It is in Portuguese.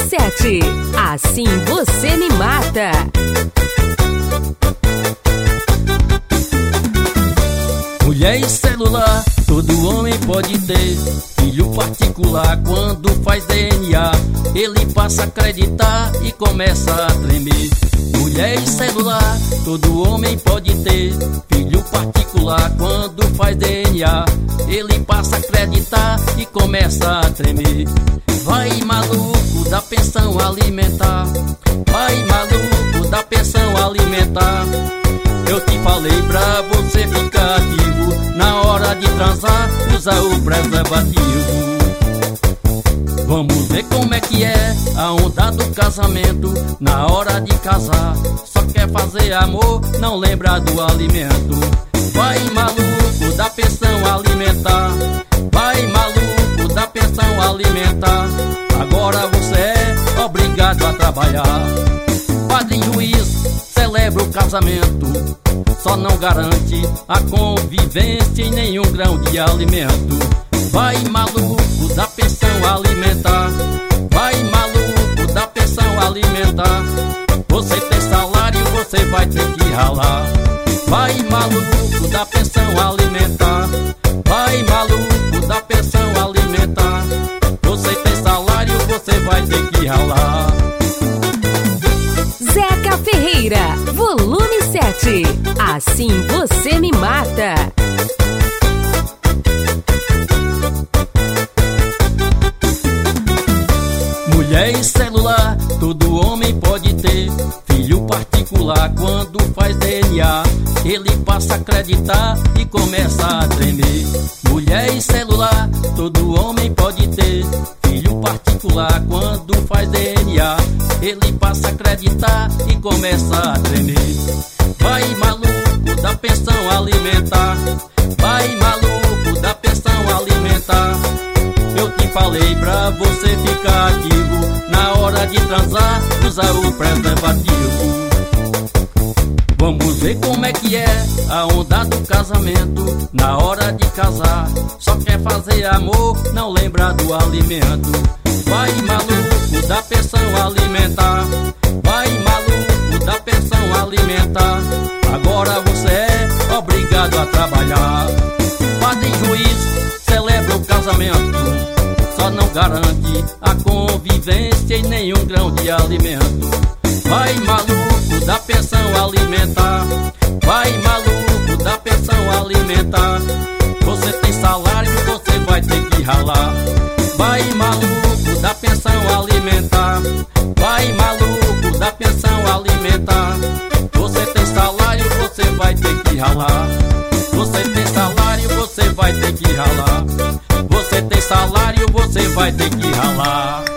7. Assim você me mata. Mulher e celular, todo homem pode ter. Filho particular, quando faz DNA, ele passa a acreditar e começa a tremer. Mulher e celular, todo homem pode ter. Filho particular, quando faz DNA, ele passa a acreditar e começa a tremer. Vai maluco da pensão alimentar, vai maluco da pensão alimentar. Eu te falei pra você ficar ativo, na hora de transar, usa o preservativo. Vamos ver como é que é a onda do casamento. Na hora de casar, só quer fazer amor, não lembra do alimento. Vai maluco da pensão alimentar, vai maluco da pensão alimentar. Agora você é obrigado a trabalhar. Padre e juiz celebra o casamento, só não garante a convivência em nenhum grão de alimento. Vai maluco da pensão alimentar, vai maluco da pensão alimentar. Você tem salário, você vai ter que ralar. Vai maluco da pensão alimentar, vai maluco da pensão alimentar. Você tem salário, você vai ter que ralar. Zeca Ferreira, volume 7. Assim você me mata. Mulher e celular, todo homem pode ter. Filho particular, quando faz DNA, ele passa a acreditar e começa a tremer. Mulher e celular, todo homem pode ter. Filho particular, quando faz DNA, ele passa a acreditar e começa a tremer. Vai maluco da pensão alimentar, vai maluco da pensão alimentar. Eu te falei pra você ficar ativo, na hora de transar, usa o preservativo. Vamos ver como é que é a onda do casamento. Na hora de casar, só quer fazer amor, não lembra do alimento. Vai maluco da pensão alimentar, vai maluco da pensão alimentar. Agora você é obrigado a trabalhar. Padre e juiz celebra o casamento, só não garante a convivência em nenhum grão de alimento. Vai maluco da pensão alimentar, vai maluco da pensão alimentar. Você tem salário, você vai ter que ralar. Vai maluco da pensão alimentar, vai maluco da pensão alimentar. Você tem salário, você vai ter que ralar. Você tem salário, você vai ter que ralar. Você tem salário, você vai ter que ralar.